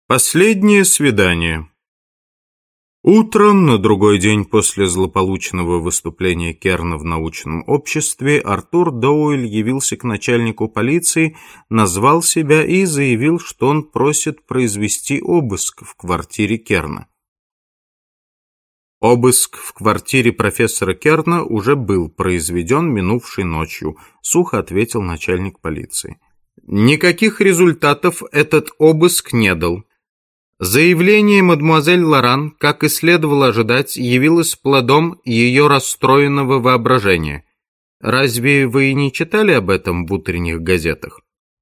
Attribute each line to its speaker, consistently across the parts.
Speaker 1: Последнее свидание. Утром, на другой день после злополучного выступления Керна в научном обществе, Артур Доуэль явился к начальнику полиции, назвал себя и заявил, что он просит произвести обыск в квартире Керна. Обыск в квартире профессора Керна уже был произведен минувшей ночью, сухо ответил начальник полиции. Никаких результатов этот обыск не дал. Заявление мадемуазель Лоран, как и следовало ожидать, явилось плодом ее расстроенного воображения. Разве вы не читали об этом в утренних газетах?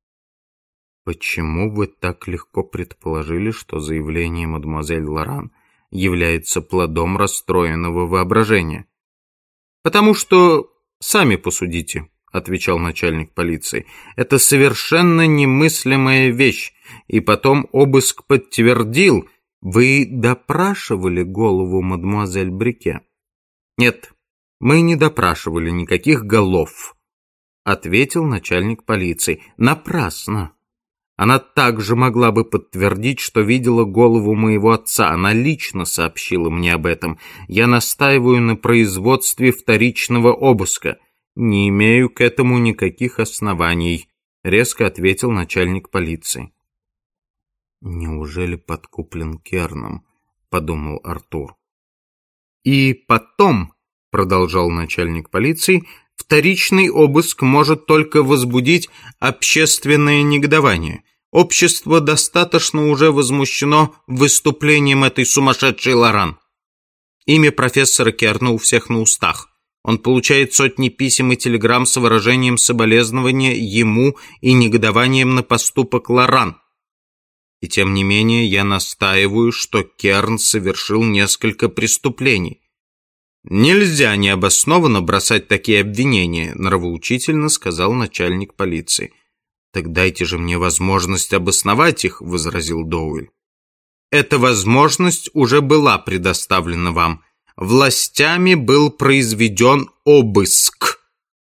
Speaker 1: Почему вы так легко предположили, что заявление мадемуазель Лоран является плодом расстроенного воображения? Потому что, сами посудите, отвечал начальник полиции, это совершенно немыслимая вещь. И потом обыск подтвердил, вы допрашивали голову мадемуазель Брике? Нет, мы не допрашивали никаких голов, ответил начальник полиции. Напрасно. Она также могла бы подтвердить, что видела голову моего отца. Она лично сообщила мне об этом. Я настаиваю на производстве вторичного обыска. Не имею к этому никаких оснований, резко ответил начальник полиции. «Неужели подкуплен Керном?» — подумал Артур. «И потом», — продолжал начальник полиции, «вторичный обыск может только возбудить общественное негодование. Общество достаточно уже возмущено выступлением этой сумасшедшей Лоран. Имя профессора Керна у всех на устах. Он получает сотни писем и телеграмм с выражением соболезнования ему и негодованием на поступок Лоран. И тем не менее я настаиваю, что Керн совершил несколько преступлений. Нельзя необоснованно бросать такие обвинения, нравоучительно сказал начальник полиции. Так дайте же мне возможность обосновать их, возразил Доуэль. Эта возможность уже была предоставлена вам. Властями был произведен обыск.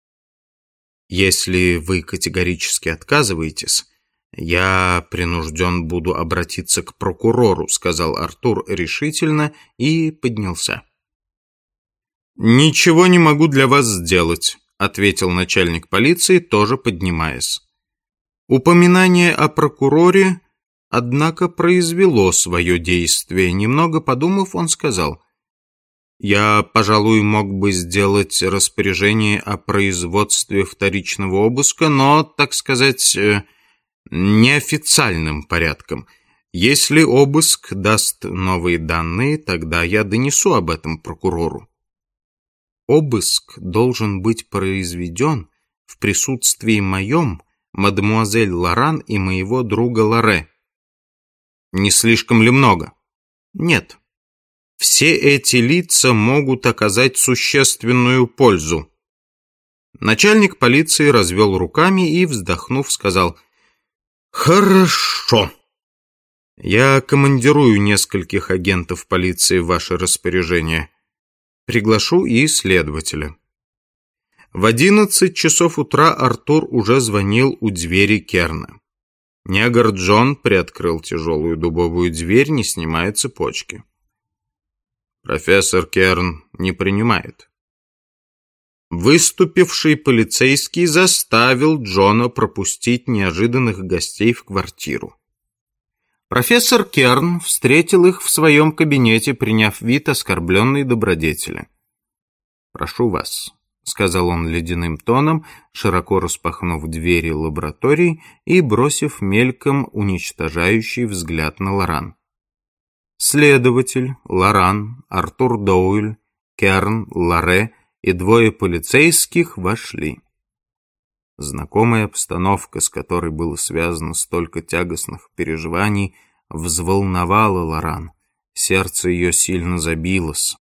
Speaker 1: Если вы категорически отказываетесь, я принужден буду обратиться к прокурору, сказал Артур решительно и поднялся. Ничего не могу для вас сделать, ответил начальник полиции, тоже поднимаясь. Упоминание о прокуроре, однако, произвело свое действие. Немного подумав, он сказал: «Я, пожалуй, мог бы сделать распоряжение о производстве вторичного обыска, но, так сказать, неофициальным порядком. Если обыск даст новые данные, тогда я донесу об этом прокурору». «Обыск должен быть произведен в присутствии моем, мадемуазель Лоран и моего друга Лоре». «Не слишком ли много?» «Нет. Все эти лица могут оказать существенную пользу». Начальник полиции развел руками и, вздохнув, сказал: «Хорошо. Я командирую нескольких агентов полиции в ваше распоряжение. Приглашу и следователя». В 11 часов утра Артур уже звонил у двери Керна. Негр Джон приоткрыл тяжелую дубовую дверь, не снимая цепочки. «Профессор Керн не принимает». Выступивший полицейский заставил Джона пропустить неожиданных гостей в квартиру. Профессор Керн встретил их в своем кабинете, приняв вид оскорбленной добродетели. «Прошу вас», — сказал он ледяным тоном, широко распахнув двери лаборатории и бросив мельком уничтожающий взгляд на Лоран. Следователь, Лоран, Артур Доуэль, Керн, Лоре и двое полицейских вошли. Знакомая обстановка, с которой было связано столько тягостных переживаний, взволновала Лоран. Сердце ее сильно забилось.